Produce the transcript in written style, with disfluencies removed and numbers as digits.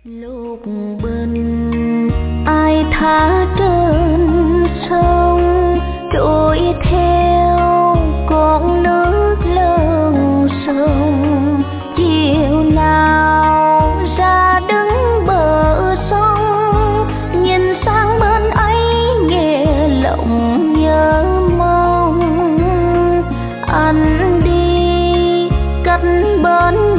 Lúc bình ai thả trên sông trôi theo con nước lớn sông, chiều nào ra đứng bờ sông nhìn sang bên ấy nghe lòng nhớ mong. Anh đi cách bên